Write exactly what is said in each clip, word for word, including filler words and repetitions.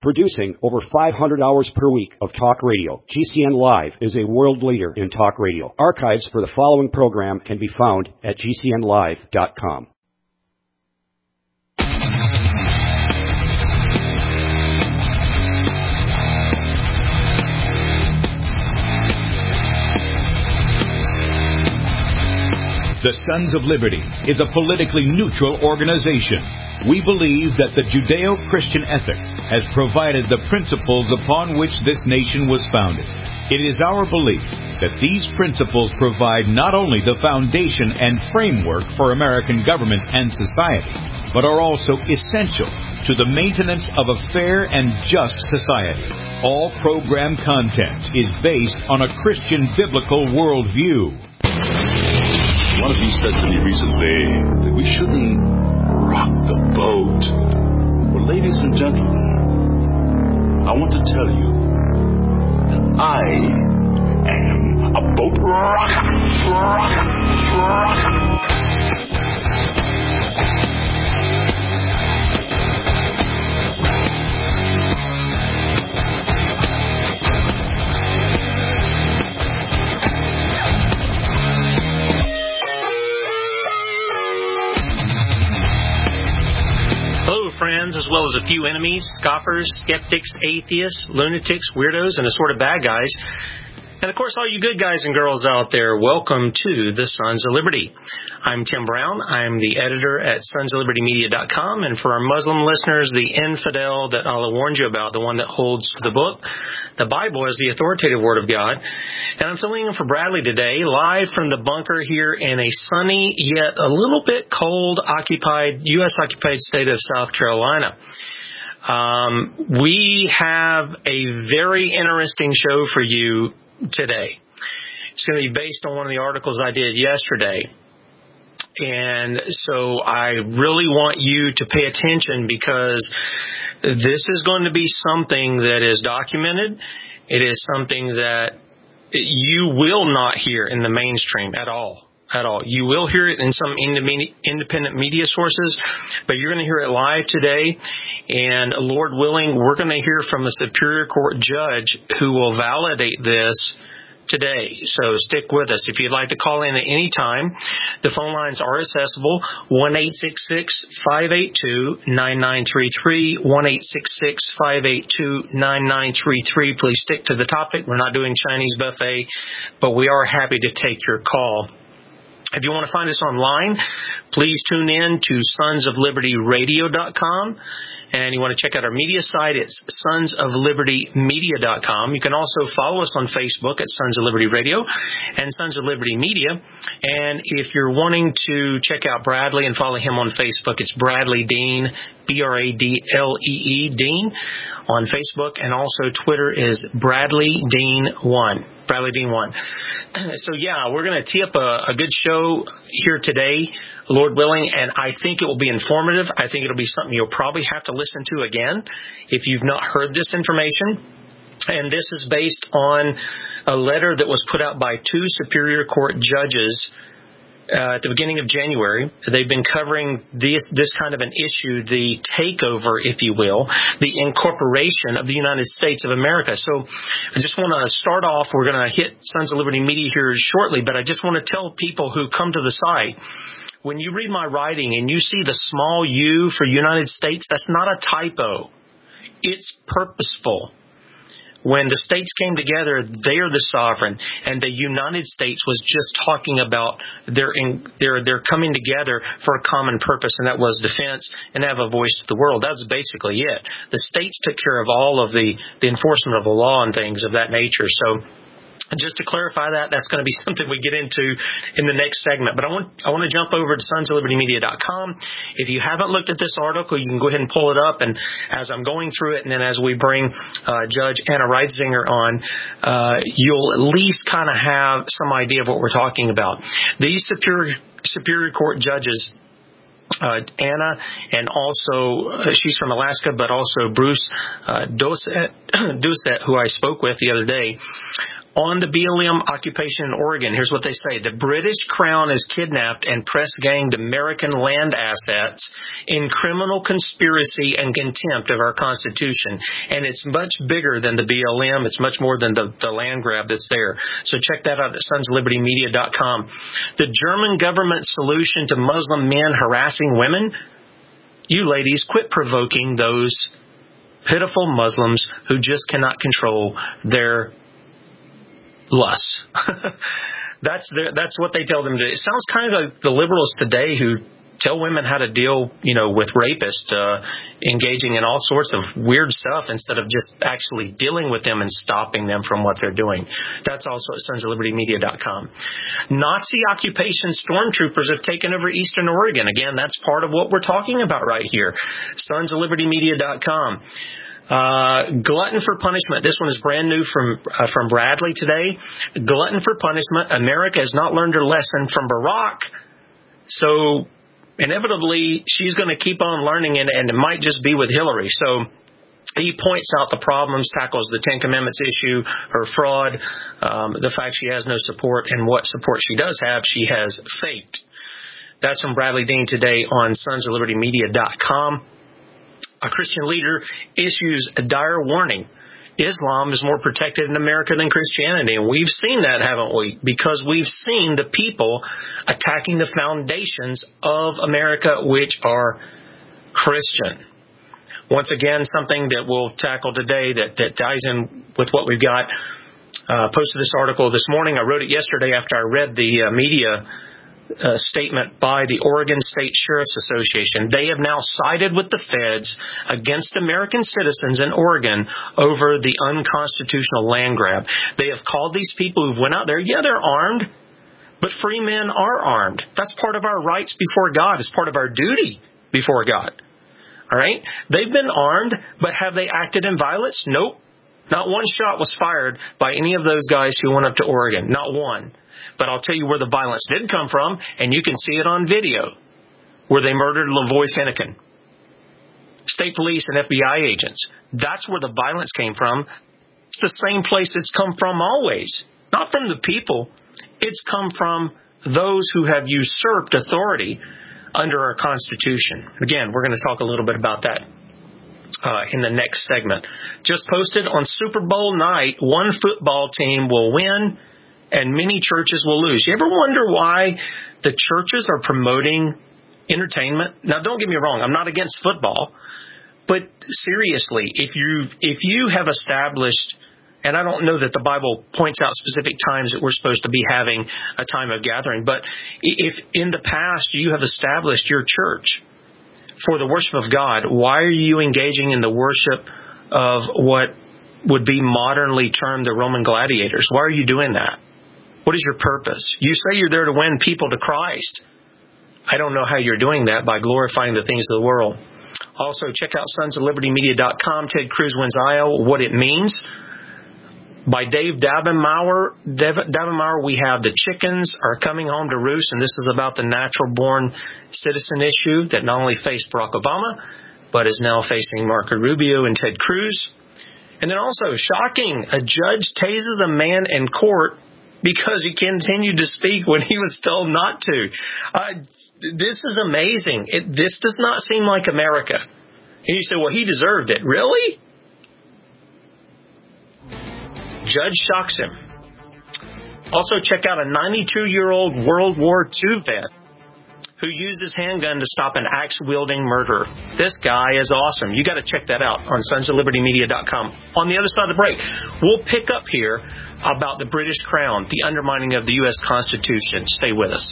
Producing over five hundred hours per week of talk radio, G C N Live is a world leader in talk radio. Archives for the following program can be found at G C N live dot com. The Sons of Liberty is a politically neutral organization. We believe that the Judeo-Christian ethic has provided the principles upon which this nation was founded. It is our belief that these principles provide not only the foundation and framework for American government and society, but are also essential to the maintenance of a fair and just society. All program content is based on a Christian biblical worldview. One of you said to me recently that we shouldn't rock the boat. Well, ladies and gentlemen, I want to tell you that I am a boat rocker. Rocker. Rocker. Friends, as well as a few enemies, scoffers, skeptics, atheists, lunatics, weirdos, and assorted bad guys. And, of course, all you good guys and girls out there, welcome to the Sons of Liberty. I'm Tim Brown. I'm the editor at sons of liberty media dot com. And for our Muslim listeners, the infidel that Allah warned you about, the one that holds the book, the Bible is the authoritative Word of God. And I'm filling in for Bradley today, live from the bunker here in a sunny yet a little bit cold occupied U S occupied state of South Carolina. Um, we have a very interesting show for you today. It's going to be based on one of the articles I did yesterday. And so I really want you to pay attention because this is going to be something that is documented. It is something that you will not hear in the mainstream at all. At all. You will hear it in some independent media sources, but you're going to hear it live today. And Lord willing, we're going to hear from a Superior Court judge who will validate this today. So stick with us. If you'd like to call in at any time, the phone lines are accessible. one eight six six, five eight two, nine nine three three. one eight six six, five eight two, nine nine three three. Please stick to the topic. We're not doing Chinese buffet, but we are happy to take your call. If you want to find us online, please tune in to sons of liberty radio dot com. And you want to check out our media site, it's sons of liberty media dot com. You can also follow us on Facebook at Sons of Liberty Radio and Sons of Liberty Media. And if you're wanting to check out Bradley and follow him on Facebook, it's Bradley Dean, B R A D L E E, Dean, on Facebook. And also Twitter is Bradley Dean one. Bradley Dean one. So, yeah, we're going to tee up a, a good show here today, Lord willing, and I think it will be informative. I think it'll be something you'll probably have to listen to again if you've not heard this information. And this is based on a letter that was put out by two Superior Court judges Uh, at the beginning of January. They've been covering this, this kind of an issue, the takeover, if you will, the incorporation of the United States of America. So I just want to start off. We're going to hit Sons of Liberty Media here shortly, but I just want to tell people who come to the site, when you read my writing and you see the small U for United States, that's not a typo. It's purposeful. When the states came together, they are the sovereign, and the United States was just talking about their in, their their coming together for a common purpose, and that was defense and have a voice to the world. That's basically it. The states took care of all of the, the enforcement of the law and things of that nature. So just to clarify that, that's going to be something we get into in the next segment. But I want I want to jump over to sons of liberty media dot com. If you haven't looked at this article, you can go ahead and pull it up. And as I'm going through it, and then as we bring uh, Judge Anna Reitzinger on, uh, you'll at least kind of have some idea of what we're talking about. These Superior, Superior Court judges, Uh, Anna, and also uh, she's from Alaska, but also Bruce uh, Doucette, Doucette, who I spoke with the other day, On the B L M occupation in Oregon, here's what they say. The British Crown has kidnapped and press-ganged American land assets in criminal conspiracy and contempt of our Constitution. And it's much bigger than the B L M. It's much more than the, the land grab that's there. So check that out at sons of liberty media dot com. The German government solution to Muslim men harassing women? You ladies, quit provoking those pitiful Muslims who just cannot control their lust. that's their, that's what they tell them to do. It sounds kind of like the liberals today who tell women how to deal, you know, with rapists, uh, engaging in all sorts of weird stuff instead of just actually dealing with them and stopping them from what they're doing. That's also at sons of liberty media dot com. Nazi occupation stormtroopers have taken over Eastern Oregon. Again, that's part of what we're talking about right here. sons of liberty media dot com. Uh, glutton for punishment. This one is brand new from uh, from Bradley today. Glutton for punishment. America has not learned her lesson from Barack, so inevitably she's going to keep on learning, and, and it might just be with Hillary. So he points out the problems, tackles the Ten Commandments issue, her fraud, um, the fact she has no support, and what support she does have, she has faked. That's from Bradley Dean today on sons of liberty media dot com. A Christian leader issues a dire warning. Islam is more protected in America than Christianity, and we've seen that, haven't we? Because we've seen the people attacking the foundations of America, which are Christian. Once again, something that we'll tackle today that, that ties in with what we've got. Uh, posted this article this morning. I wrote it yesterday after I read the uh, media Uh, statement by the Oregon State Sheriff's Association. They have now sided with the feds against American citizens in Oregon over the unconstitutional land grab. They have called these people who've went out there, yeah, they're armed, but free men are armed. That's part of our rights before God. It's part of our duty before God. All right? They've been armed, but have they acted in violence? Nope. Not one shot was fired by any of those guys who went up to Oregon. Not one. But I'll tell you where the violence did come from, and you can see it on video, where they murdered Lavoy Finnecane. State police and F B I agents. That's where the violence came from. It's the same place it's come from always. Not from the people. It's come from those who have usurped authority under our Constitution. Again, we're going to talk a little bit about that uh, in the next segment. Just posted on Super Bowl night, one football team will win and many churches will lose. You ever wonder why the churches are promoting entertainment? Now, don't get me wrong. I'm not against football. But seriously, if you if you have established, and I don't know that the Bible points out specific times that we're supposed to be having a time of gathering, but if in the past you have established your church for the worship of God, why are you engaging in the worship of what would be modernly termed the Roman gladiators? Why are you doing that? What is your purpose? You say you're there to win people to Christ. I don't know how you're doing that by glorifying the things of the world. Also, check out sons of liberty media dot com. Ted Cruz wins Iowa. What it means. By Dave Davenmauer. Davenmauer, we have the chickens are coming home to roost, and this is about the natural-born citizen issue that not only faced Barack Obama, but is now facing Marco Rubio and Ted Cruz. And then also, shocking, a judge tases a man in court because he continued to speak when he was told not to. Uh, this is amazing. It, this does not seem like America. And you say, well, he deserved it. Really? Judge shocks him. Also, check out a ninety-two-year-old World War Two vet who used his handgun to stop an axe-wielding murderer. This guy is awesome. You got to check that out on sons of liberty media dot com. On the other side of the break, we'll pick up here about the British Crown, the undermining of the U S Constitution. Stay with us.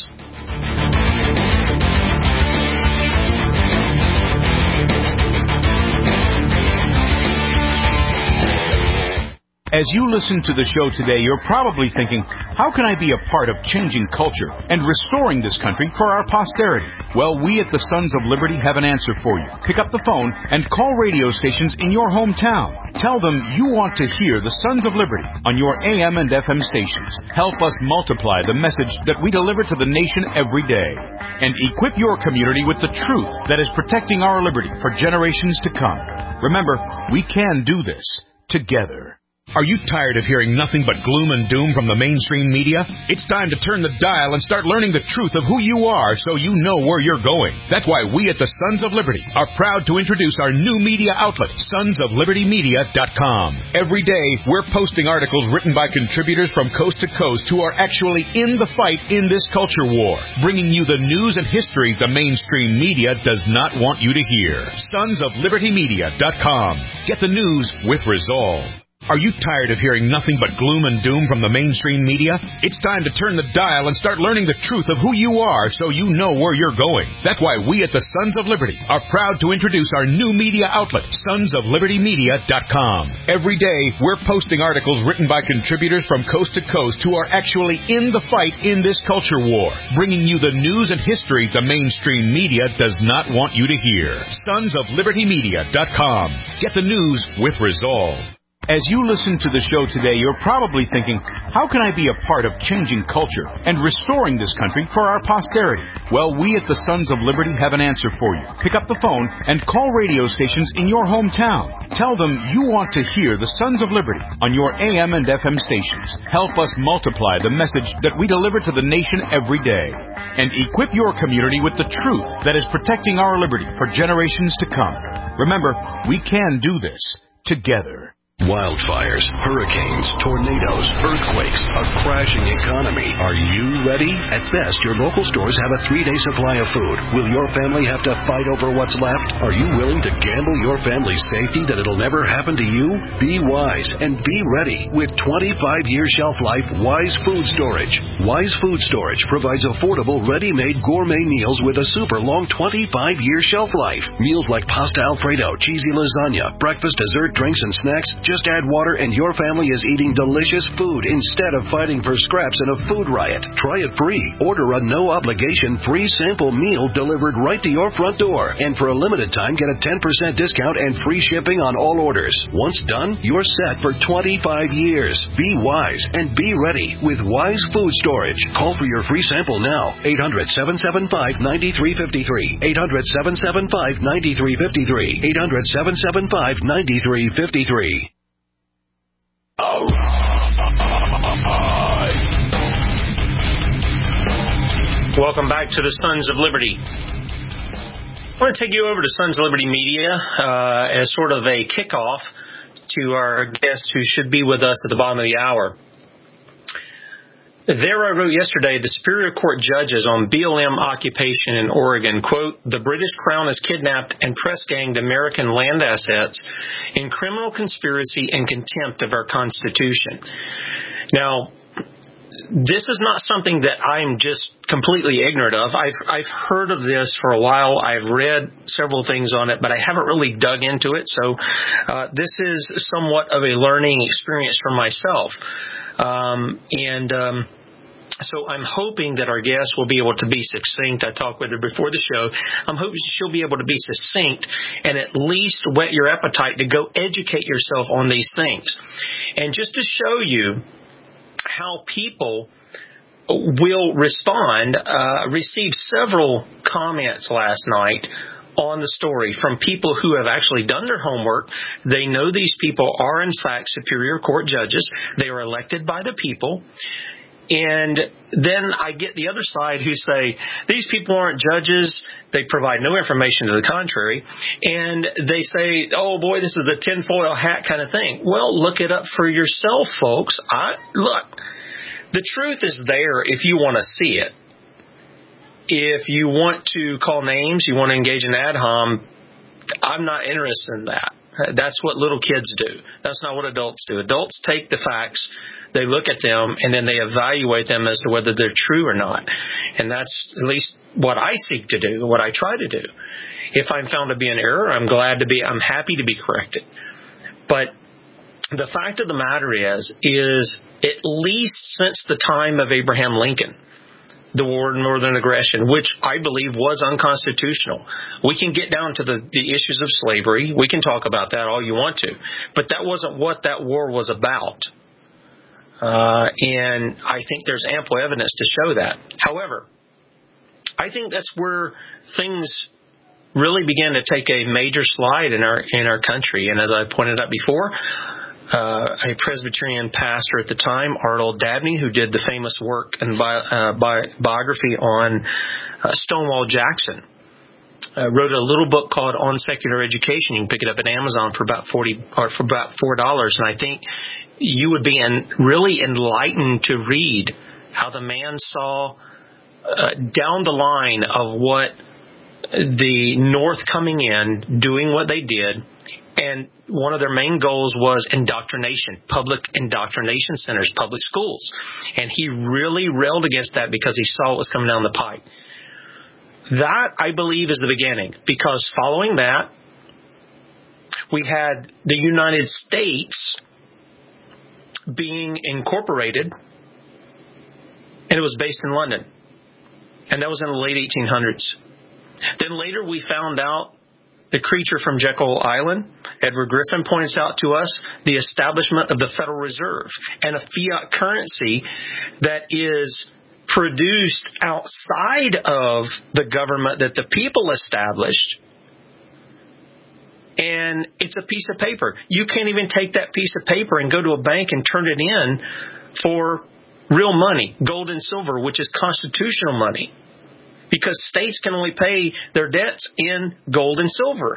As you listen to the show today, you're probably thinking, how can I be a part of changing culture and restoring this country for our posterity? Well, we at the Sons of Liberty have an answer for you. Pick up the phone and call radio stations in your hometown. Tell them you want to hear the Sons of Liberty on your A M and F M stations. Help us multiply the message that we deliver to the nation every day. And equip your community with the truth that is protecting our liberty for generations to come. Remember, we can do this together. Are you tired of hearing nothing but gloom and doom from the mainstream media? It's time to turn the dial and start learning the truth of who you are so you know where you're going. That's why we at the Sons of Liberty are proud to introduce our new media outlet, sons of liberty media dot com. Every day, we're posting articles written by contributors from coast to coast who are actually in the fight in this culture war, bringing you the news and history the mainstream media does not want you to hear. sons of liberty media dot com. Get the news with resolve. Are you tired of hearing nothing but gloom and doom from the mainstream media? It's time to turn the dial and start learning the truth of who you are so you know where you're going. That's why we at the Sons of Liberty are proud to introduce our new media outlet, sons of liberty media dot com. Every day, we're posting articles written by contributors from coast to coast who are actually in the fight in this culture war, bringing you the news and history the mainstream media does not want you to hear. sons of liberty media dot com. Get the news with resolve. As you listen to the show today, you're probably thinking, how can I be a part of changing culture and restoring this country for our posterity? Well, we at the Sons of Liberty have an answer for you. Pick up the phone and call radio stations in your hometown. Tell them you want to hear the Sons of Liberty on your A M and F M stations. Help us multiply the message that we deliver to the nation every day. And equip your community with the truth that is protecting our liberty for generations to come. Remember, we can do this together. Wildfires, hurricanes, tornadoes, earthquakes, a crashing economy. Are you ready? At best, your local stores have a three-day supply of food. Will your family have to fight over what's left? Are you willing to gamble your family's safety that it'll never happen to you? Be wise and be ready with twenty-five year shelf life Wise Food Storage. Wise Food Storage provides affordable, ready-made gourmet meals with a super long twenty-five year shelf life. Meals like pasta Alfredo, cheesy lasagna, breakfast, dessert, drinks, and snacks. Just add water and your family is eating delicious food instead of fighting for scraps in a food riot. Try it free. Order a no-obligation free sample meal delivered right to your front door. And for a limited time, get a ten percent discount and free shipping on all orders. Once done, you're set for twenty-five years. Be wise and be ready with Wise Food Storage. Call for your free sample now. eight hundred, seven seven five, nine three five three. eight hundred, seven seven five, nine three five three. eight hundred, seven seven five, nine three five three. Welcome back to the Sons of Liberty. I want to take you over to Sons of Liberty Media uh, as sort of a kickoff to our guest who should be with us at the bottom of the hour. There I wrote yesterday, the Superior Court judges on B L M occupation in Oregon, quote, the British Crown has kidnapped and press-ganged American land assets in criminal conspiracy and contempt of our Constitution. Now, this is not something that I'm just completely ignorant of. I've, I've heard of this for a while. I've read several things on it, but I haven't really dug into it. So uh, this is somewhat of a learning experience for myself. Um, and um, so I'm hoping that our guest will be able to be succinct. I talked with her before the show. I'm hoping she'll be able to be succinct and at least whet your appetite to go educate yourself on these things. And just to show you how people will respond, uh, received several comments last night on the story from people who have actually done their homework. They know these people are, in fact, Superior Court judges. They are elected by the people. And then I get the other side who say, these people aren't judges. They provide no information to the contrary. And they say, oh, boy, this is a tinfoil hat kind of thing. Well, look it up for yourself, folks. I, look, the truth is there if you want to see it. If you want to call names, you want to engage in ad hom, I'm not interested in that. That's what little kids do. That's not what adults do. Adults take the facts, they look at them, and then they evaluate them as to whether they're true or not. And that's at least what I seek to do, what I try to do. If I'm found to be in error, I'm glad to be, I'm happy to be corrected. But the fact of the matter is, is at least since the time of Abraham Lincoln, the war of northern aggression, which I believe was unconstitutional. We can get down to the, the issues of slavery. We can talk about that all you want to. But that wasn't what that war was about. Uh, and I think there's ample evidence to show that. However, I think that's where things really began to take a major slide in our in our country. And as I pointed out before, uh, a Presbyterian pastor at the time, Arnold Dabney, who did the famous work and bi- uh, bi- biography on uh, Stonewall Jackson. Uh, wrote a little book called On Secular Education. You can pick it up at Amazon for about forty or for about four dollars. And I think you would be en- really enlightened to read how the man saw uh, down the line of what the North coming in, doing what they did, and one of their main goals was indoctrination, public indoctrination centers, public schools. And he really railed against that because he saw what was coming down the pipe. That, I believe, is the beginning, because following that, we had the United States being incorporated, and it was based in London. And that was in the late eighteen hundreds. Then later we found out the creature from Jekyll Island, Edward Griffin, points out to us the establishment of the Federal Reserve and a fiat currency that is produced outside of the government that the people established. And it's a piece of paper. You can't even take that piece of paper and go to a bank and turn it in for real money, gold and silver, which is constitutional money, because states can only pay their debts in gold and silver.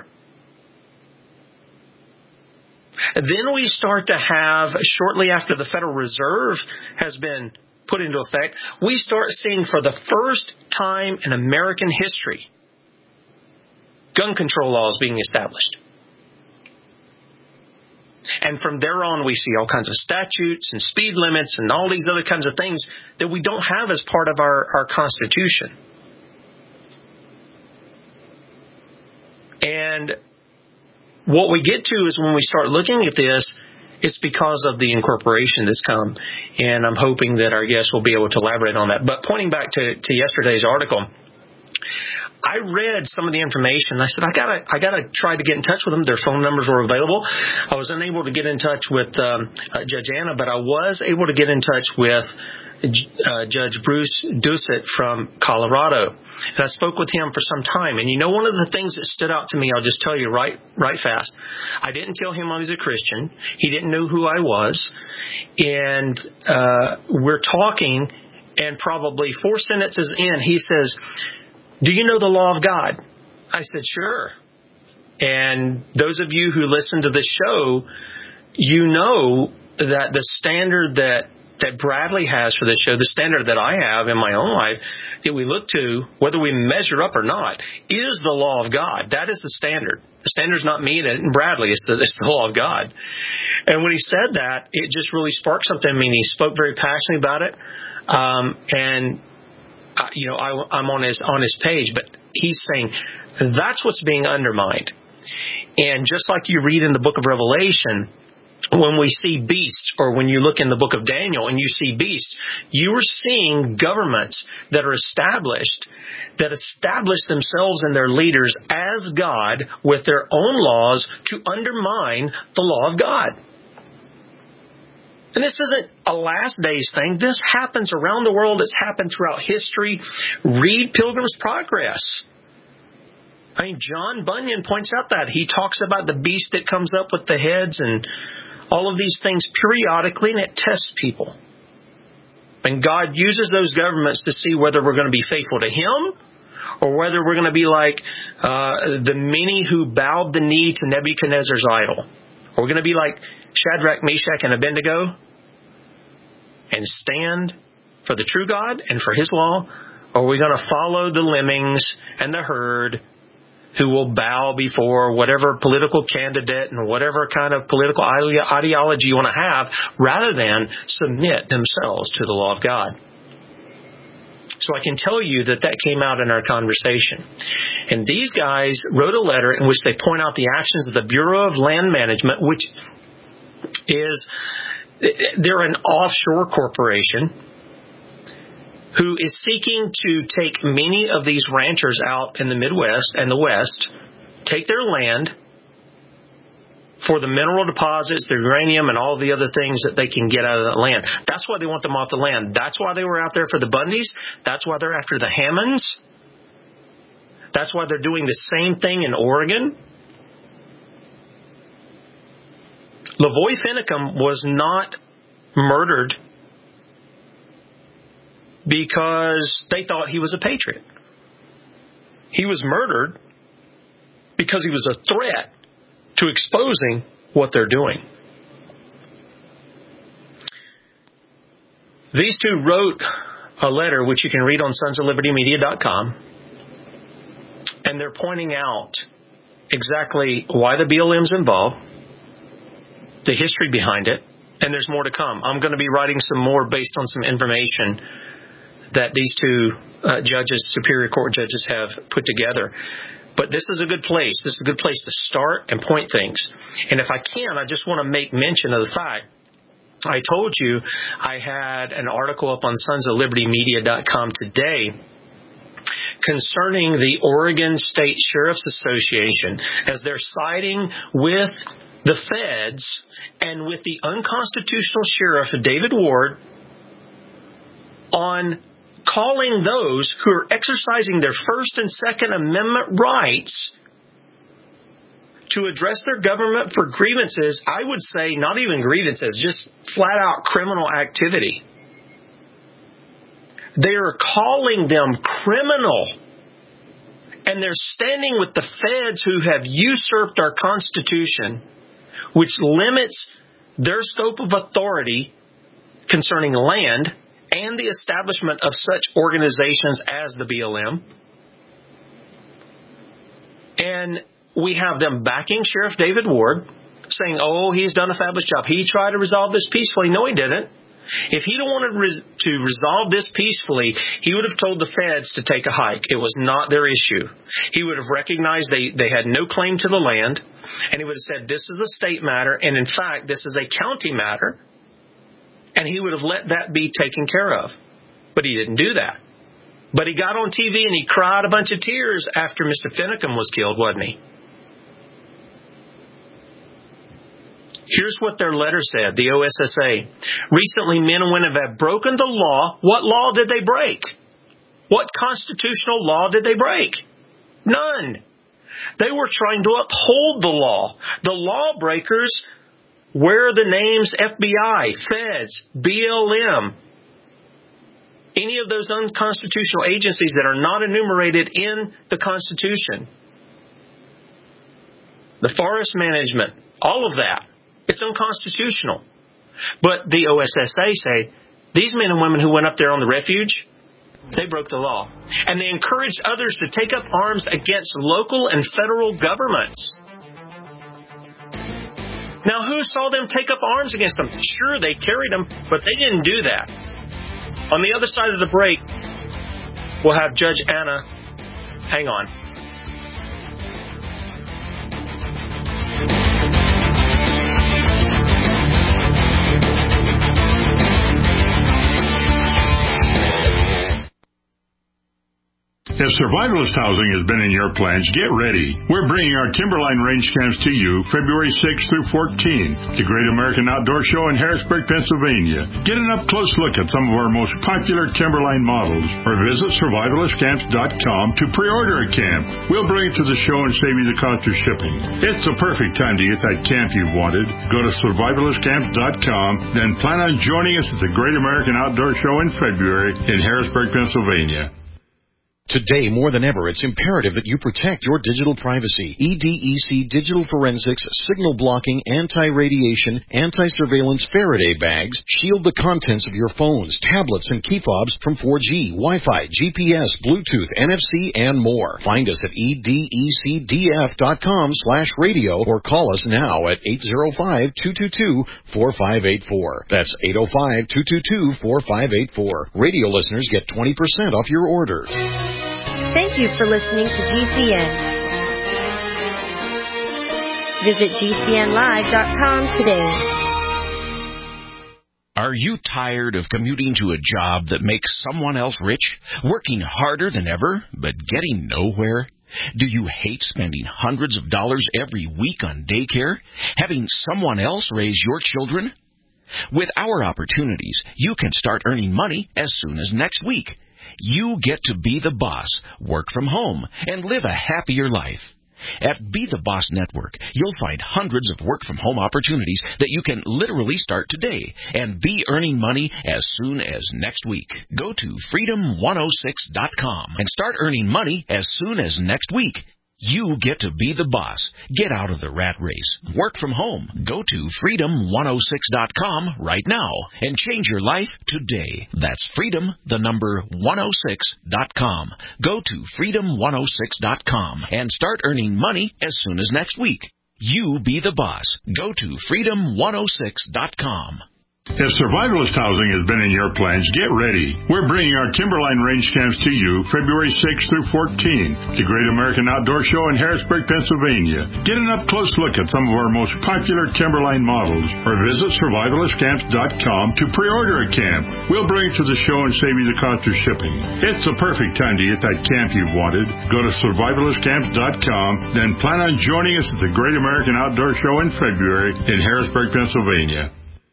Then we start to have, shortly after the Federal Reserve has been put into effect, we start seeing for the first time in American history gun control laws being established. And from there on, we see all kinds of statutes and speed limits and all these other kinds of things that we don't have as part of our, our Constitution. And what we get to is when we start looking at this, it's because of the incorporation that's come. And I'm hoping that our guests will be able to elaborate on that. But pointing back to, to yesterday's article, I read some of the information. I said, I gotta, I gotta try to get in touch with them. Their phone numbers were available. I was unable to get in touch with um, uh, Judge Anna, but I was able to get in touch with uh, Judge Bruce Doucette from Colorado. And I spoke with him for some time. And you know, one of the things that stood out to me, I'll just tell you right, right fast. I didn't tell him I was a Christian. He didn't know who I was. And uh, we're talking, and probably four sentences in, he says, "Do you know the law of God?" I said, "Sure." And those of you who listen to the show, you know that the standard that that Bradley has for this show, the standard that I have in my own life, that we look to, whether we measure up or not, is the law of God. That is the standard. The standard's not me and Bradley. It's the, it's the law of God. And when he said that, it just really sparked something in me. He spoke very passionately about it. Um, and Uh, you know, I, I'm on his on his page, but he's saying that's what's being undermined. And just like you read in the book of Revelation, when we see beasts, or when you look in the book of Daniel and you see beasts, you are seeing governments that are established, that establish themselves and their leaders as God with their own laws to undermine the law of God. And this isn't a last days thing. This happens around the world. It's happened throughout history. Read Pilgrim's Progress. I mean, John Bunyan points out that. He talks about the beast that comes up with the heads and all of these things periodically, and it tests people. And God uses those governments to see whether we're going to be faithful to Him, or whether we're going to be like uh, the many who bowed the knee to Nebuchadnezzar's idol. Or we're going to be like Shadrach, Meshach, and Abednego and stand for the true God and for His law? Or are we going to follow the lemmings and the herd who will bow before whatever political candidate and whatever kind of political ideology you want to have, rather than submit themselves to the law of God? So I can tell you that that came out in our conversation. And these guys wrote a letter in which they point out the actions of the Bureau of Land Management, which is, they're an offshore corporation who is seeking to take many of these ranchers out in the Midwest and the West, take their land for the mineral deposits, the uranium, and all the other things that they can get out of that land. That's why they want them off the land. That's why they were out there for the Bundys. That's why they're after the Hammonds. That's why they're doing the same thing in Oregon. Lavoy Finicum was not murdered because they thought he was a patriot. He was murdered because he was a threat to exposing what they're doing. These two wrote a letter, which you can read on sons of liberty media dot com, and they're pointing out exactly why the B L M's involved, the history behind it, and there's more to come. I'm going to be writing some more based on some information that these two uh, judges, Superior Court judges, have put together. But this is a good place. This is a good place to start and point things. And if I can, I just want to make mention of the fact, I told you I had an article up on sons of liberty media dot com today concerning the Oregon State Sheriff's Association, as they're siding with the feds and with the unconstitutional sheriff, David Ward, on calling those who are exercising their First and Second Amendment rights to address their government for grievances. I would say not even grievances, just flat out criminal activity. They are calling them criminal. And they're standing with the feds who have usurped our Constitution, which limits their scope of authority concerning land and the establishment of such organizations as the B L M. And we have them backing Sheriff David Ward, saying, oh, he's done a fabulous job. He tried to resolve this peacefully. No, he didn't. If he'd wanted res- to resolve this peacefully, he would have told the feds to take a hike. It was not their issue. He would have recognized they, they had no claim to the land, and he would have said, this is a state matter, and in fact, this is a county matter, and he would have let that be taken care of. But he didn't do that. But he got on T V and he cried a bunch of tears after Mister Finicum was killed, wasn't he? Here's what their letter said, the O S S A. Recently, men and women have broken the law. What law did they break? What constitutional law did they break? None. They were trying to uphold the law. The lawbreakers wear the names F B I, Feds, B L M, any of those unconstitutional agencies that are not enumerated in the Constitution. The forest management, all of that. It's unconstitutional. But the O S S A say, these men and women who went up there on the refuge, they broke the law. And they encouraged others to take up arms against local and federal governments. Now, who saw them take up arms against them? Sure, they carried them, but they didn't do that. On the other side of the break, we'll have Judge Anna. Hang on. If survivalist housing has been in your plans, get ready. We're bringing our Timberline range camps to you February sixth through fourteenth, the Great American Outdoor Show in Harrisburg, Pennsylvania. Get an up-close look at some of our most popular Timberline models, or visit survivalist camps dot com to pre-order a camp. We'll bring it to the show and save you the cost of shipping. It's the perfect time to get that camp you've wanted. Go to survivalist camps dot com, then plan on joining us at the Great American Outdoor Show in February in Harrisburg, Pennsylvania. Today, more than ever, it's imperative that you protect your digital privacy. E D E C Digital Forensics, signal blocking, anti-radiation, anti-surveillance Faraday bags shield the contents of your phones, tablets, and key fobs from four G, Wi-Fi, G P S, Bluetooth, N F C, and more. Find us at E D E C D F dot com slash radio or call us now at eight oh five, two two two, four five eight four. That's eight oh five, two two two, four five eight four. Radio listeners get twenty percent off your order. Thank you for listening to G C N. Visit G C N live dot com today. Are you tired of commuting to a job that makes someone else rich, working harder than ever, but getting nowhere? Do you hate spending hundreds of dollars every week on daycare, having someone else raise your children? With our opportunities, you can start earning money as soon as next week. You get to be the boss, work from home, and live a happier life. At Be the Boss Network, you'll find hundreds of work-from-home opportunities that you can literally start today and be earning money as soon as next week. Go to freedom one oh six dot com and start earning money as soon as next week. You get to be the boss. Get out of the rat race. Work from home. Go to freedom one oh six dot com right now and change your life today. That's freedom, the number one oh six dot com. Go to freedom one oh six dot com and start earning money as soon as next week. You be the boss. Go to freedom one oh six dot com. If survivalist housing has been in your plans, get ready. We're bringing our Timberline Range Camps to you February sixth through fourteenth, the Great American Outdoor Show in Harrisburg, Pennsylvania. Get an up-close look at some of our most popular Timberline models, or visit survivalist camps dot com to pre-order a camp. We'll bring it to the show and save you the cost of shipping. It's the perfect time to get that camp you've wanted. Go to survivalist camps dot com, then plan on joining us at the Great American Outdoor Show in February in Harrisburg, Pennsylvania.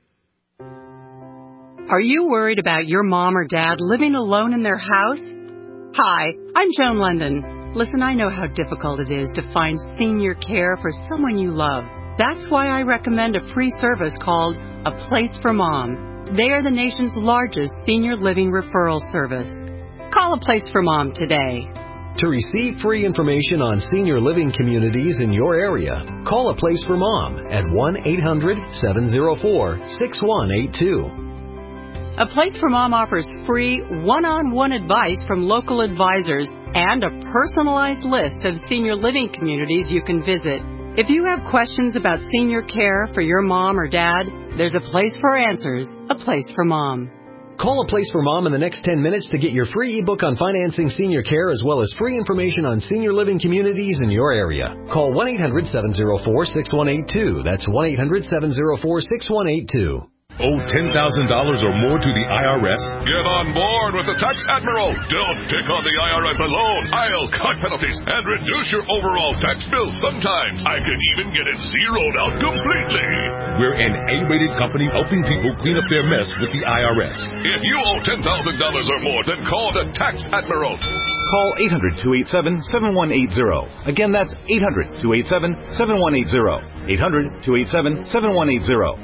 Are you worried about your mom or dad living alone in their house? Hi, I'm Joan London. Listen, I know how difficult it is to find senior care for someone you love. That's why I recommend a free service called A Place for Mom. They are the nation's largest senior living referral service. Call A Place for Mom today. To receive free information on senior living communities in your area, call A Place for Mom at one eight hundred seven oh four six one eight two. A Place for Mom offers free one-on-one advice from local advisors and a personalized list of senior living communities you can visit. If you have questions about senior care for your mom or dad, there's a place for answers. A Place for Mom. Call A Place for Mom in the next ten minutes to get your free ebook on financing senior care as well as free information on senior living communities in your area. Call one eight hundred seven oh four six one eight two. That's one eight hundred seven oh four six one eight two. Owe ten thousand dollars or more to the I R S? Get on board with the Tax Admiral. Don't pick on the I R S alone. I'll cut penalties and reduce your overall tax bill. Sometimes I can even get it zeroed out completely. We're an A-rated company helping people clean up their mess with the I R S. If you owe ten thousand dollars or more, then call the Tax Admiral. Call eight hundred two eight seven seven one eight zero. Again, that's eight hundred two eight seven seven one eight zero. eight hundred two eight seven seven one eight zero.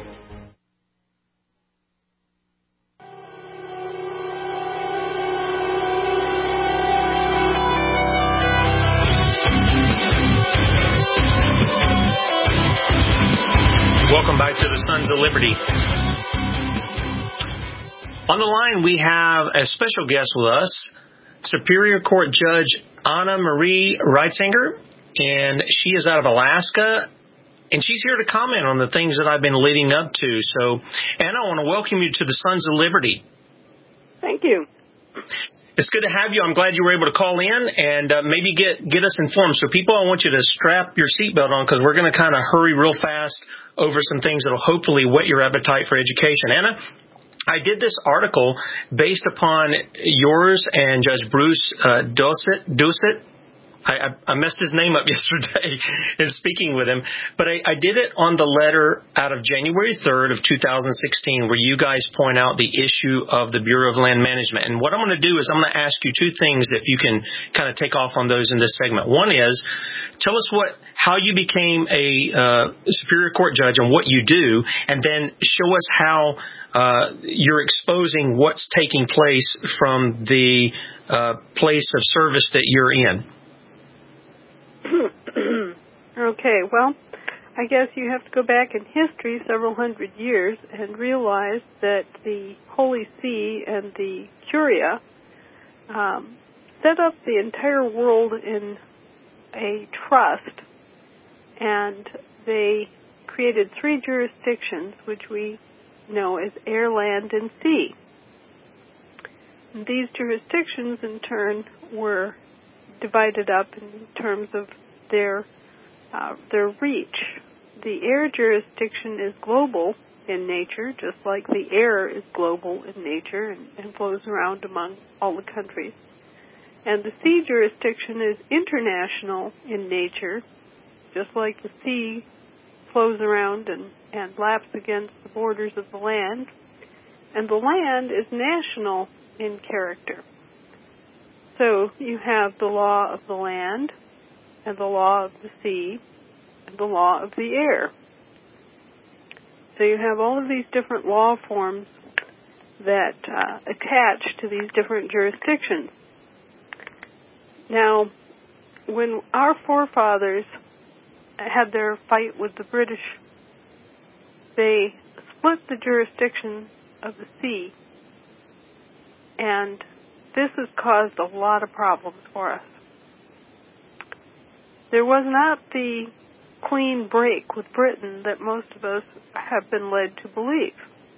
Welcome back to the Sons of Liberty. On the line, we have a special guest with us, Superior Court Judge Anna Marie Reitzinger, and she is out of Alaska, and she's here to comment on the things that I've been leading up to. So, Anna, I want to welcome you to the Sons of Liberty. Thank you. It's good to have you. I'm glad you were able to call in and uh, maybe get, get us informed. So, people, I want you to strap your seatbelt on because we're going to kind of hurry real fast over some things that will hopefully whet your appetite for education. Anna, I did this article based upon yours and Judge Bruce uh, Doucette. Doucette. I, I messed his name up yesterday in speaking with him, but I, I did it on the letter out of January third of two thousand sixteen, where you guys point out the issue of the Bureau of Land Management. And what I'm going to do is I'm going to ask you two things, if you can kind of take off on those in this segment. One is, tell us what how you became a uh, Superior Court judge and what you do, and then show us how uh, you're exposing what's taking place from the uh, place of service that you're in. Okay, well, I guess you have to go back in history several hundred years and realize that the Holy See and the Curia um, set up the entire world in a trust, and they created three jurisdictions, which we know as air, land, and sea. These jurisdictions, in turn, were divided up in terms of their uh, their reach. The air jurisdiction is global in nature, just like the air is global in nature and, and flows around among all the countries. And the sea jurisdiction is international in nature, just like the sea flows around and, and laps against the borders of the land. And the land is national in character. So you have the law of the land, and the law of the sea, and the law of the air. So you have all of these different law forms that uh, attach to these different jurisdictions. Now, when our forefathers had their fight with the British, they split the jurisdiction of the sea, and this has caused a lot of problems for us. There was not the clean break with Britain that most of us have been led to believe.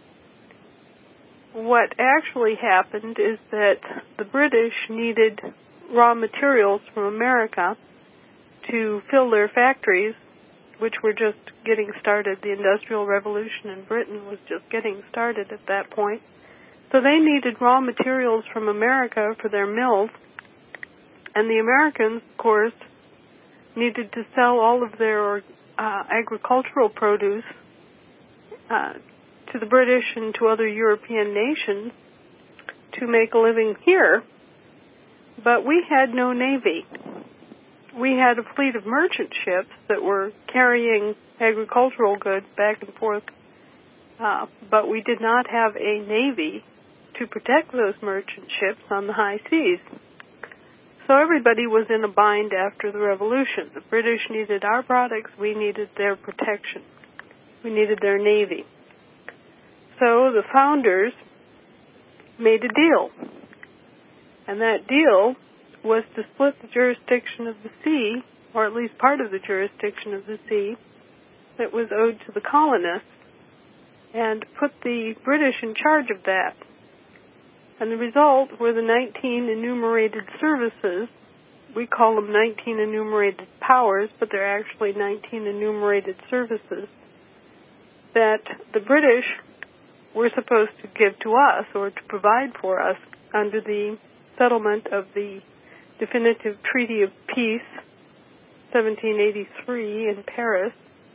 What actually happened is that the British needed raw materials from America to fill their factories, which were just getting started. The Industrial Revolution in Britain was just getting started at that point. So they needed raw materials from America for their mills, and the Americans, of course, needed to sell all of their uh, agricultural produce uh, to the British and to other European nations to make a living here. But we had no navy. We had a fleet of merchant ships that were carrying agricultural goods back and forth, uh, but we did not have a navy to protect those merchant ships on the high seas. So everybody was in a bind after the Revolution. The British needed our products, we needed their protection. We needed their navy. So the founders made a deal. And that deal was to split the jurisdiction of the sea, or at least part of the jurisdiction of the sea, that was owed to the colonists, and put the British in charge of that. And the result were the nineteen enumerated services. We call them nineteen enumerated powers, but they're actually nineteen enumerated services that the British were supposed to give to us, or to provide for us, under the settlement of the Definitive Treaty of Peace, seventeen eighty-three, in Paris,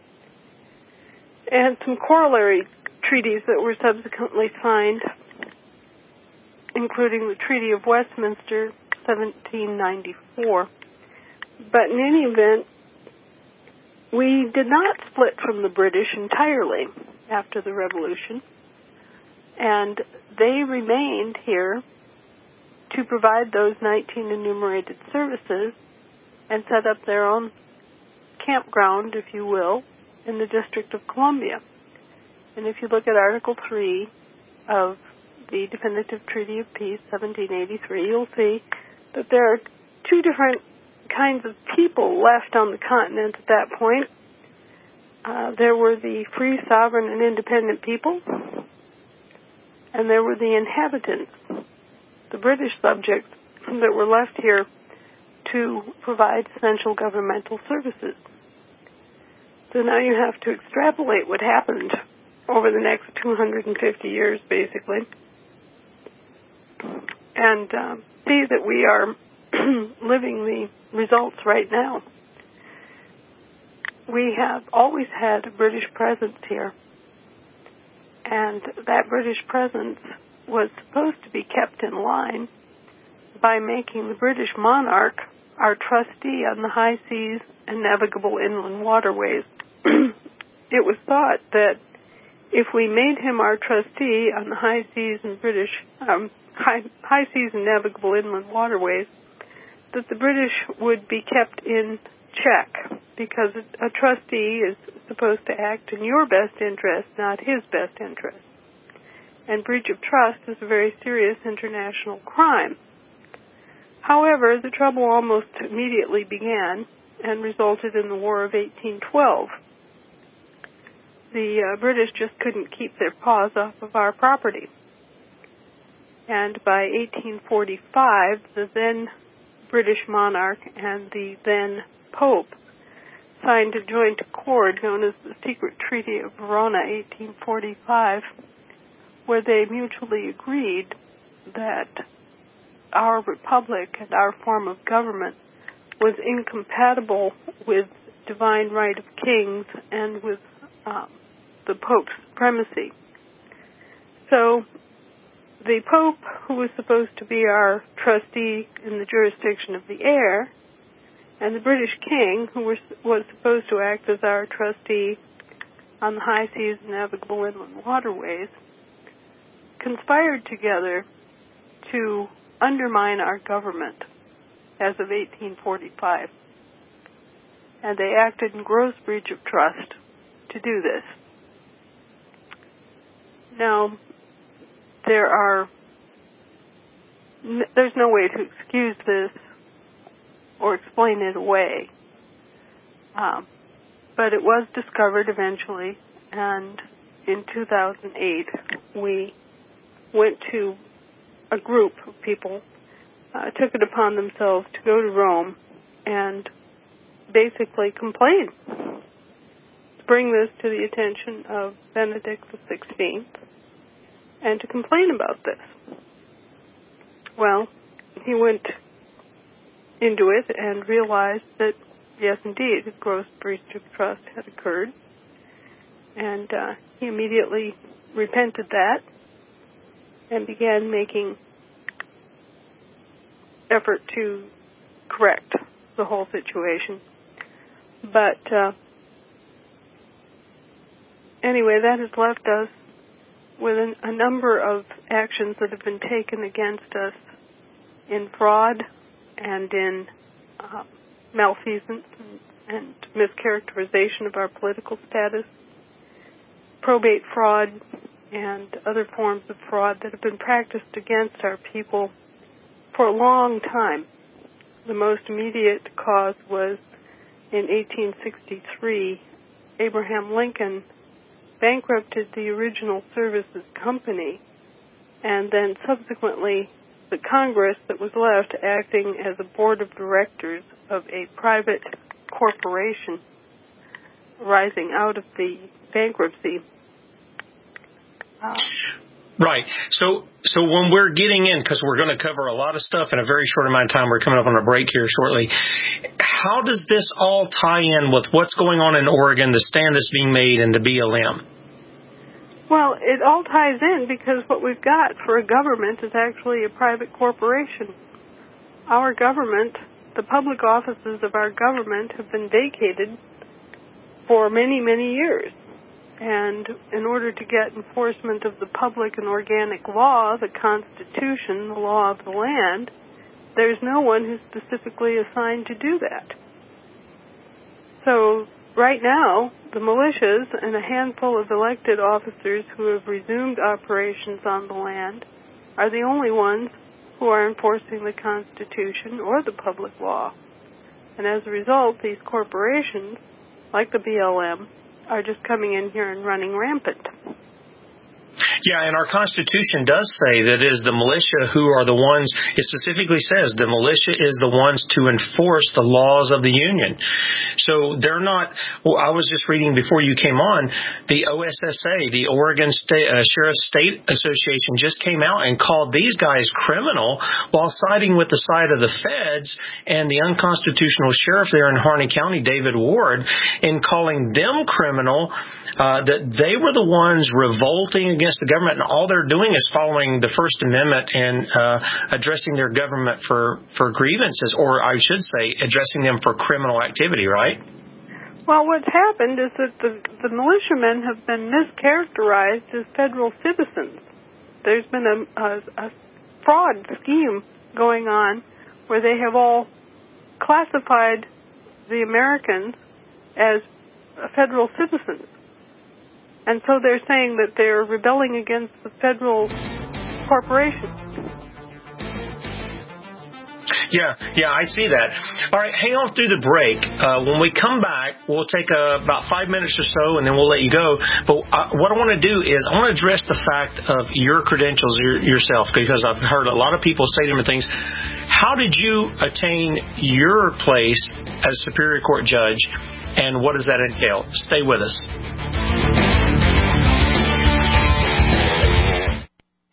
and some corollary treaties that were subsequently signed, including the Treaty of Westminster, seventeen ninety-four. But in any event, we did not split from the British entirely after the Revolution, and they remained here to provide those nineteen enumerated services and set up their own campground, if you will, in the District of Columbia. And if you look at Article three of the Definitive Treaty of Peace, seventeen eighty-three, you'll see that there are two different kinds of people left on the continent at that point. Uh, there were the free, sovereign, and independent people, and there were the inhabitants, the British subjects that were left here to provide essential governmental services. So now you have to extrapolate what happened over the next two hundred fifty years, basically, and uh, see that we are living the results right now. We have always had a British presence here, and that British presence was supposed to be kept in line by making the British monarch our trustee on the high seas and navigable inland waterways. It was thought that if we made him our trustee on the high seas and British um, high, high seas and navigable inland waterways, that the British would be kept in check, because a trustee is supposed to act in your best interest, not his best interest. And breach of trust is a very serious international crime. However, the trouble almost immediately began and resulted in the War of eighteen twelve. The uh, British just couldn't keep their paws off of our property. And by eighteen forty-five, the then British monarch and the then Pope signed a joint accord known as the Secret Treaty of Verona, eighteen forty-five, where they mutually agreed that our republic and our form of government was incompatible with divine right of kings and with um, the Pope's supremacy. So the Pope, who was supposed to be our trustee in the jurisdiction of the air, And the British king, who was, was supposed to act as our trustee on the high seas and navigable inland waterways, conspired together to undermine our government as of eighteen forty-five. And they acted in gross breach of trust to do this. Now, there are, there's no way to excuse this or explain it away. Um, but it was discovered eventually, and in two thousand eight, we went to a group of people, uh, took it upon themselves to go to Rome and basically complain, bring this to the attention of Benedict the sixteenth, and to complain about this. Well, he went into it and realized that, yes, indeed, a gross breach of trust had occurred, and uh, he immediately repented that and began making effort to correct the whole situation. But uh, anyway, that has left us with an, a number of actions that have been taken against us in fraud and in uh, malfeasance and, and mischaracterization of our political status, probate fraud, and other forms of fraud that have been practiced against our people for a long time. The most immediate cause was in eighteen sixty-three, Abraham Lincoln bankrupted the original services company, and then subsequently the Congress that was left acting as a board of directors of a private corporation rising out of the bankruptcy. Uh, Right. So so when we're getting in, because we're going to cover a lot of stuff in a very short amount of time, we're coming up on a break here shortly, how does this all tie in with what's going on in Oregon, the stand that's being made, and the B L M? Well, it all ties in because what we've got for a government is actually a private corporation. Our government, the public offices of our government have been vacated for many, many years. And in order to get enforcement of the public and organic law, the Constitution, the law of the land, there's no one who's specifically assigned to do that. So right now, the militias and a handful of elected officers who have resumed operations on the land are the only ones who are enforcing the Constitution or the public law. And as a result, these corporations, like the B L M, are just coming in here and running rampant. Yeah, and our Constitution does say that it is the militia who are the ones, it specifically says the militia is the ones to enforce the laws of the Union. So they're not, well, I was just reading before you came on, the O S S A, the Oregon State, uh, Sheriff State Association, just came out and called these guys criminal while siding with the side of the feds and the unconstitutional sheriff there in Harney County, David Ward, in calling them criminal, uh, that they were the ones revolting against the government, and all they're doing is following the First Amendment and uh, addressing their government for, for grievances, or I should say, addressing them for criminal activity, right? Well, what's happened is that the, the militiamen have been mischaracterized as federal citizens. There's been a, a, a fraud scheme going on where they have all classified the Americans as federal citizens. And so they're saying that they're rebelling against the federal corporation. Yeah, yeah, I see that. All right, hang on through the break. Uh, when we come back, we'll take uh, about five minutes or so, and then we'll let you go. But uh, what I want to do is I want to address the fact of your credentials your, yourself, because I've heard a lot of people say different things. How did you attain your place as Superior Court judge, and what does that entail? Stay with us.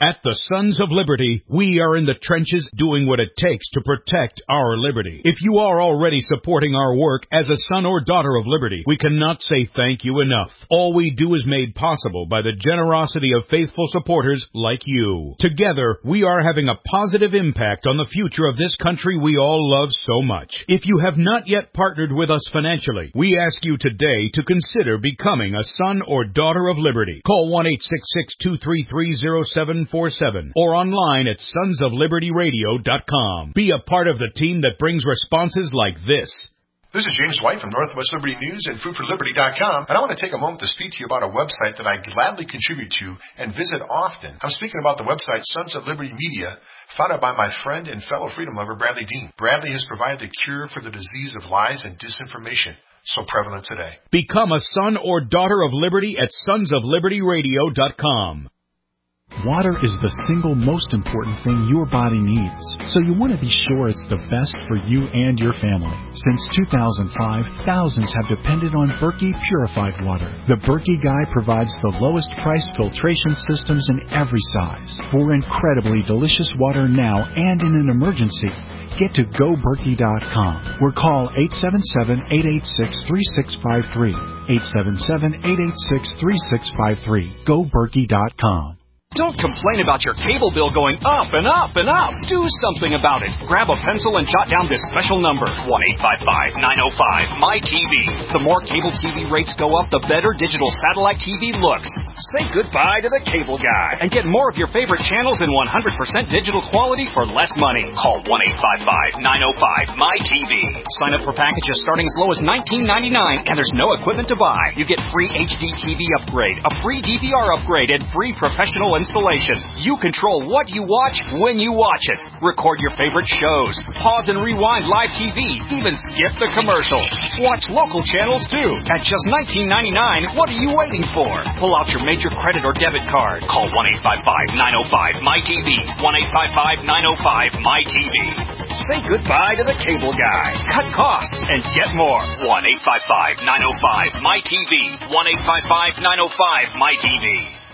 At the Sons of Liberty, we are in the trenches doing what it takes to protect our liberty. If you are already supporting our work as a son or daughter of liberty, we cannot say thank you enough. All we do is made possible by the generosity of faithful supporters like you. Together, we are having a positive impact on the future of this country we all love so much. If you have not yet partnered with us financially, we ask you today to consider becoming a son or daughter of liberty. Call one eight six six, two three three, zero seven four seven or online at sons of liberty radio dot com. Be a part of the team that brings responses like this. This is James White from Northwest Liberty News and food for liberty dot com, and I want to take a moment to speak to you about a website that I gladly contribute to and visit often. I'm speaking about the website Sons of Liberty Media, founded by my friend and fellow freedom lover, Bradley Dean. Bradley has provided the cure for the disease of lies and disinformation, so prevalent today. Become a son or daughter of liberty at sons of liberty radio dot com. Water is the single most important thing your body needs, so you want to be sure it's the best for you and your family. Since two thousand five, thousands have depended on Berkey purified water. The Berkey Guy provides the lowest priced filtration systems in every size. For incredibly delicious water now and in an emergency, get to go berkey dot com or call eight seven seven, eight eight six, three six five three. eight seven seven, eight eight six, three six five three. go berkey dot com. Don't complain about your cable bill going up and up and up. Do something about it. Grab a pencil and jot down this special number, one eight five five, nine oh five, M Y T V. The more cable T V rates go up, the better digital satellite T V looks. Say goodbye to the cable guy and get more of your favorite channels in one hundred percent digital quality for less money. Call one eight five five, nine oh five, M Y T V. Sign up for packages starting as low as nineteen ninety-nine, and there's no equipment to buy. You get free H D T V upgrade, a free D V R upgrade, and free professional installation. You control what you watch when you watch it. Record your favorite shows. Pause and rewind live T V. Even skip the commercials. Watch local channels too. At just nineteen ninety-nine, what are you waiting for? Pull out your major credit or debit card. Call one eight five five, nine oh five, M Y T V. one eight five five, nine oh five, M Y T V. Say goodbye to the cable guy. Cut costs and get more. one eight five five, nine oh five, M Y T V. one eight five five, nine oh five, M Y T V.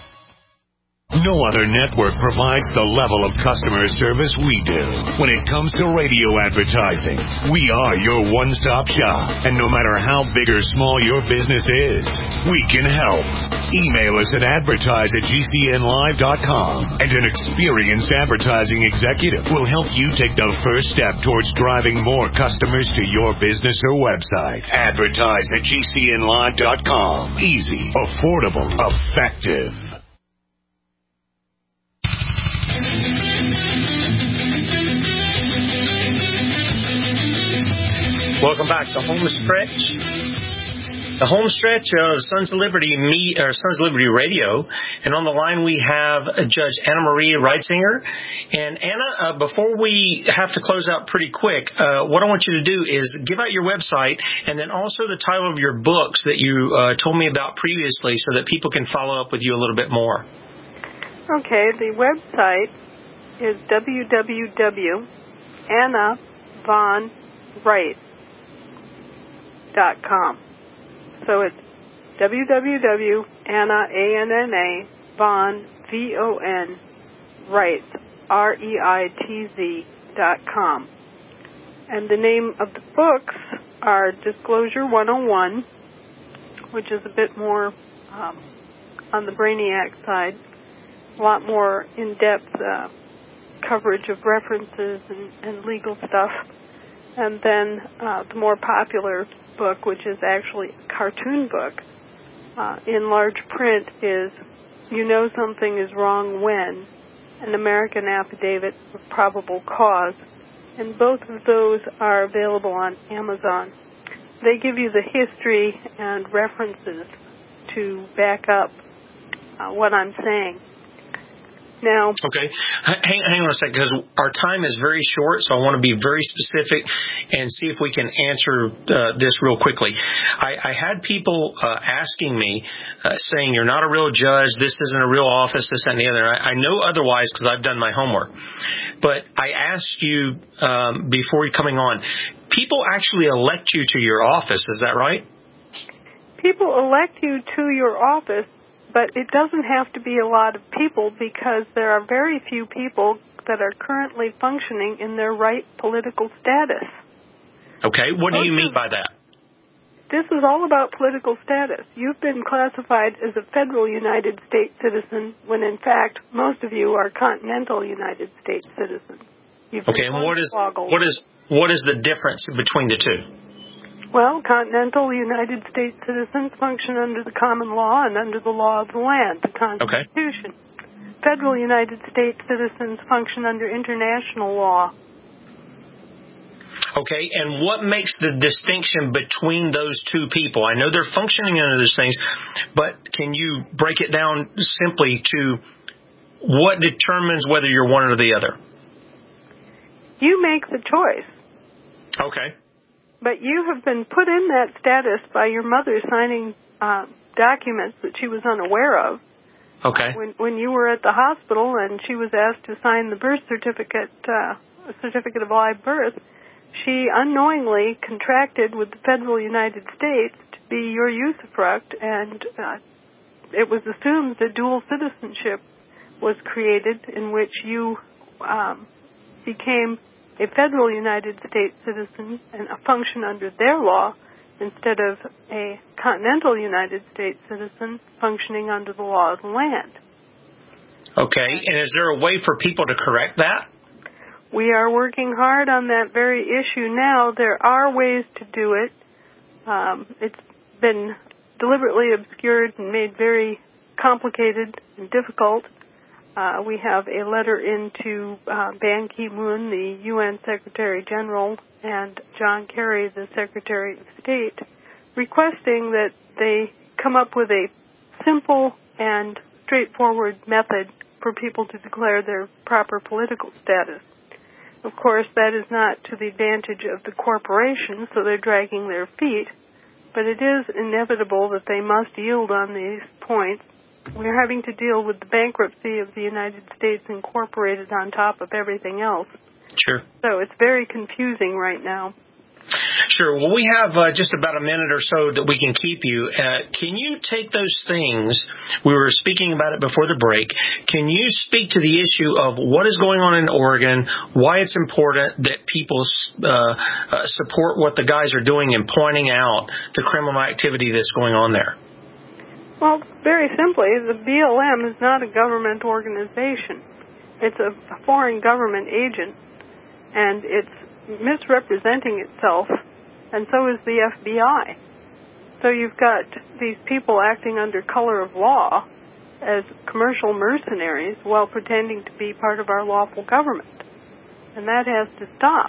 No other network provides the level of customer service we do. When it comes to radio advertising, we are your one-stop shop. And no matter how big or small your business is, we can help. Email us at advertise at G C N live dot com, and an experienced advertising executive will help you take the first step towards driving more customers to your business or website. Advertise at G C N live dot com. Easy, affordable, effective. Welcome back to Home Stretch. The home stretch of Sons of Liberty me, or Sons of Liberty Radio. And on the line we have Judge Anna Marie Reitzinger. And Anna, uh, before we have to close out pretty quick, uh, what I want you to do is give out your website and then also the title of your books that you uh, told me about previously so that people can follow up with you a little bit more. Okay, the website is w w w dot anna von Reitz dot com. So it's w w w dot anna, A N N A, von, V O N, Reitz, R E I T Z, dot com. And the name of the books are Disclosure one oh one, which is a bit more um, on the Brainiac side, a lot more in-depth uh, coverage of references and, and legal stuff. And then uh, the more popular book, which is actually a cartoon book, uh, in large print, is You Know Something is Wrong When, an American Affidavit of Probable Cause. And both of those are available on Amazon. They give you the history and references to back up uh, what I'm saying. Now, okay, hang, hang on a second, because our time is very short, so I want to be very specific and see if we can answer uh, this real quickly. I, I had people uh, asking me, uh, saying, you're not a real judge, this isn't a real office, this, that, and the other. I, I know otherwise because I've done my homework. But I asked you um, before coming on, people actually elect you to your office, is that right? People elect you to your office But it doesn't have to be a lot of people because there are very few people that are currently functioning in their right political status. Okay, what do you mean by that? This is all about political status. You've been classified as a federal United States citizen when, in fact, most of you are continental United States citizens. You've okay, and what is what is what is the difference between the two? Well, continental United States citizens function under the common law and under the law of the land, the Constitution. Okay. Federal United States citizens function under international law. Okay, and what makes the distinction between those two people? I know they're functioning under those things, but can you break it down simply to what determines whether you're one or the other? You make the choice. Okay. But you have been put in that status by your mother signing uh, documents that she was unaware of. Okay. Uh, when, when you were at the hospital and she was asked to sign the birth certificate, uh, certificate of live birth, she unknowingly contracted with the federal United States to be your usufruct, and uh, it was assumed that dual citizenship was created in which you um, became a federal United States citizen and a function under their law instead of a continental United States citizen functioning under the law of the land. Okay, and is there a way for people to correct that? We are working hard on that very issue now. There are ways to do it. Um, it's been deliberately obscured and made very complicated and difficult. Uh, we have a letter into uh, Ban Ki-moon, the U N Secretary General, and John Kerry, the Secretary of State, requesting that they come up with a simple and straightforward method for people to declare their proper political status. Of course, that is not to the advantage of the corporation, so they're dragging their feet, but it is inevitable that they must yield on these points. We're having to deal with the bankruptcy of the United States Incorporated on top of everything else. Sure. So it's very confusing right now. Sure. Well, we have uh, just about a minute or so that we can keep you. Uh, can you take those things, we were speaking about it before the break, can you speak to the issue of what is going on in Oregon, why it's important that people uh, uh, support what the guys are doing and pointing out the criminal activity that's going on there? Well, very simply, the B L M is not a government organization. It's a foreign government agent, and it's misrepresenting itself, and so is the F B I. So you've got these people acting under color of law as commercial mercenaries while pretending to be part of our lawful government, and that has to stop.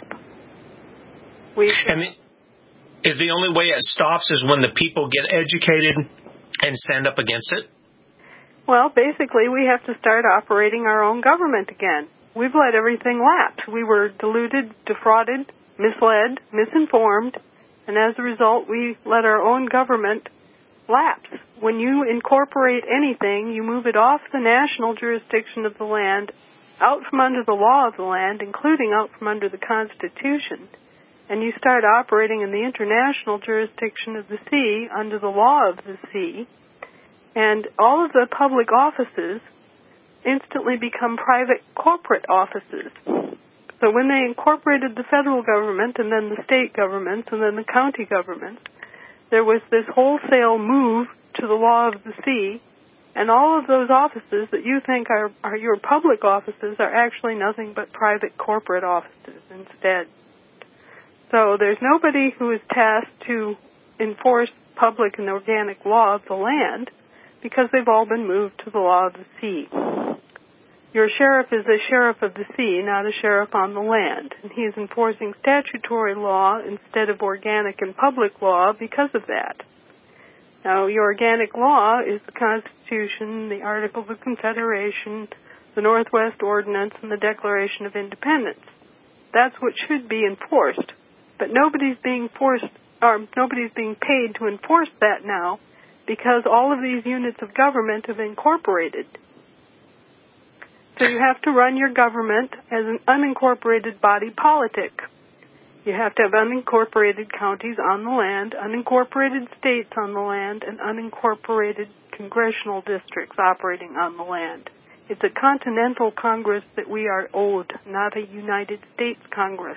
We and is the only way it stops is when the people get educated and stand up against it? Well, basically, we have to start operating our own government again. We've let everything lapse. We were deluded, defrauded, misled, misinformed, and as a result, we let our own government lapse. When you incorporate anything, you move it off the national jurisdiction of the land, out from under the law of the land, including out from under the Constitution, and you start operating in the international jurisdiction of the sea under the law of the sea, and all of the public offices instantly become private corporate offices. So when they incorporated the federal government and then the state governments and then the county governments, there was this wholesale move to the law of the sea, and all of those offices that you think are, are your public offices are actually nothing but private corporate offices instead. So there's nobody who is tasked to enforce public and organic law of the land because they've all been moved to the law of the sea. Your sheriff is a sheriff of the sea, not a sheriff on the land, and he's enforcing statutory law instead of organic and public law because of that. Now, your organic law is the Constitution, the Articles of Confederation, the Northwest Ordinance, and the Declaration of Independence. That's what should be enforced, but nobody's being forced, or nobody's being paid to enforce that now because all of these units of government have incorporated. So you have to run your government as an unincorporated body politic. You have to have unincorporated counties on the land, unincorporated states on the land, and unincorporated congressional districts operating on the land. It's a continental Congress that we are owed, not a United States Congress.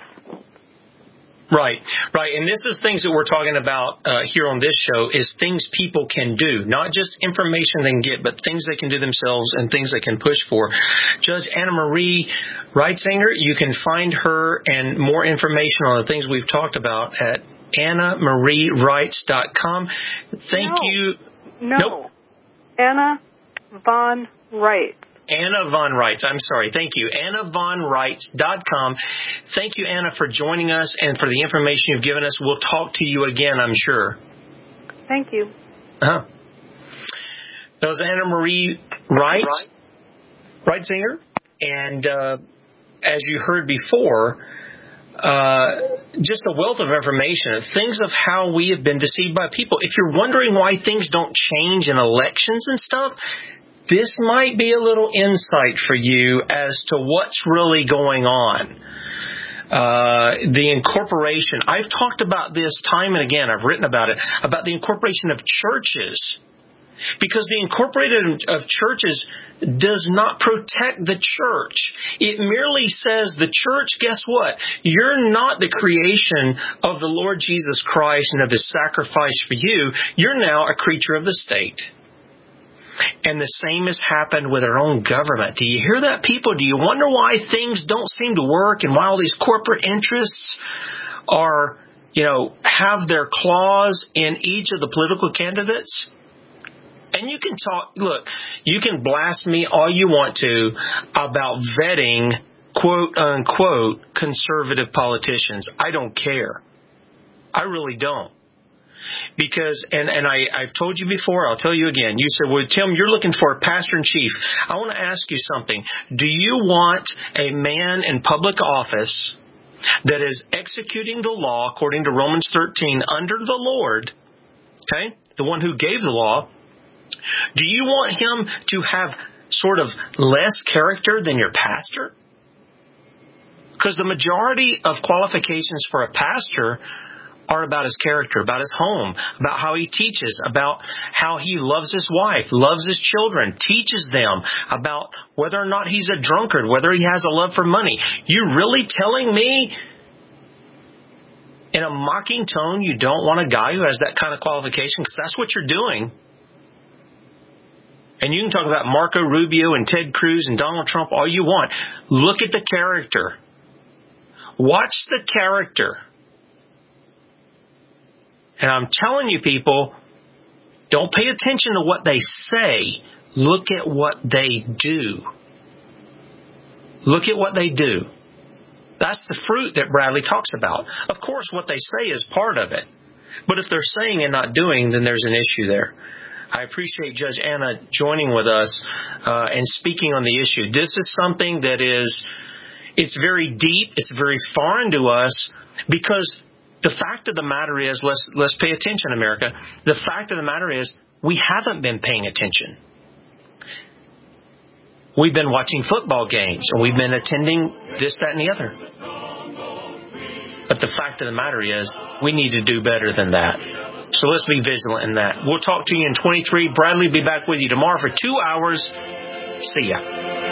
Right, right. And this is things that we're talking about uh, here on this show is things people can do, not just information they can get, but things they can do themselves and things they can push for. Judge Anna Marie Reitzinger, you can find her and more information on the things we've talked about at anna marie reitz dot com. Thank no. you. No. Nope. Anna Von Reitz. Anna Von Reitz. I'm sorry. Thank you. anna von reitz dot com. Thank you, Anna, for joining us and for the information you've given us. We'll talk to you again, I'm sure. Thank you. Uh-huh. That was Anna Marie Reitz, Reitzinger. And uh, as you heard before, uh, just a wealth of information, things of how we have been deceived by people. If you're wondering why things don't change in elections and stuff, this might be a little insight for you as to what's really going on. Uh, the incorporation, I've talked about this time and again, I've written about it, about the incorporation of churches. Because the incorporation of churches does not protect the church. It merely says the church, guess what? You're not the creation of the Lord Jesus Christ and of His sacrifice for you. You're now a creature of the state. And the same has happened with our own government. Do you hear that, people? Do you wonder why things don't seem to work and why all these corporate interests are, you know, have their claws in each of the political candidates? And you can talk, look, you can blast me all you want to about vetting, quote unquote, conservative politicians. I don't care. I really don't. Because, and, and I, I've told you before, I'll tell you again, you said, well, Tim, you're looking for a pastor-in-chief. I want to ask you something. Do you want a man in public office that is executing the law according to Romans thirteen under the Lord, okay, the one who gave the law? Do you want him to have sort of less character than your pastor? Because the majority of qualifications for a pastor are about his character, about his home, about how he teaches, about how he loves his wife, loves his children, teaches them about whether or not he's a drunkard, whether he has a love for money. You really telling me in a mocking tone you don't want a guy who has that kind of qualification? Because that's what you're doing. And you can talk about Marco Rubio and Ted Cruz and Donald Trump all you want. Look at the character. Watch the character. And I'm telling you, people, don't pay attention to what they say. Look at what they do. Look at what they do. That's the fruit that Bradley talks about. Of course, what they say is part of it. But if they're saying and not doing, then there's an issue there. I appreciate Judge Anna joining with us uh, and speaking on the issue. This is something that is, it's very deep, it's very foreign to us, because the fact of the matter is, let's let's pay attention, America. The fact of the matter is, we haven't been paying attention. We've been watching football games, and we've been attending this, that, and the other. But the fact of the matter is, we need to do better than that. So let's be vigilant in that. We'll talk to you in twenty-three. Bradley will be back with you tomorrow for two hours. See ya.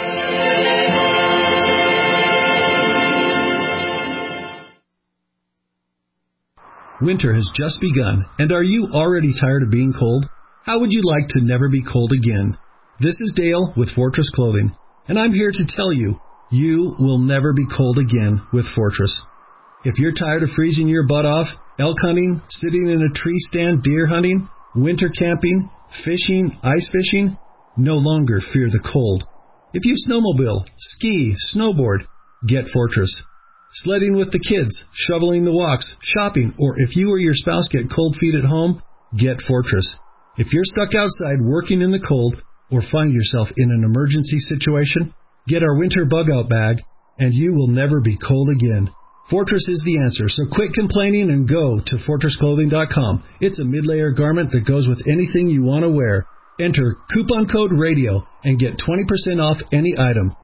Winter has just begun, and are you already tired of being cold? How would you like to never be cold again? This is Dale with Fortress Clothing, and I'm here to tell you, you will never be cold again with Fortress. If you're tired of freezing your butt off, elk hunting, sitting in a tree stand, deer hunting, winter camping, fishing, ice fishing, no longer fear the cold. If you snowmobile, ski, snowboard, get Fortress. Sledding with the kids, shoveling the walks, shopping, or if you or your spouse get cold feet at home, get Fortress. If you're stuck outside working in the cold or find yourself in an emergency situation, get our winter bug-out bag and you will never be cold again. Fortress is the answer, so quit complaining and go to fortress clothing dot com. It's a mid-layer garment that goes with anything you want to wear. Enter coupon code RADIO and get twenty percent off any item.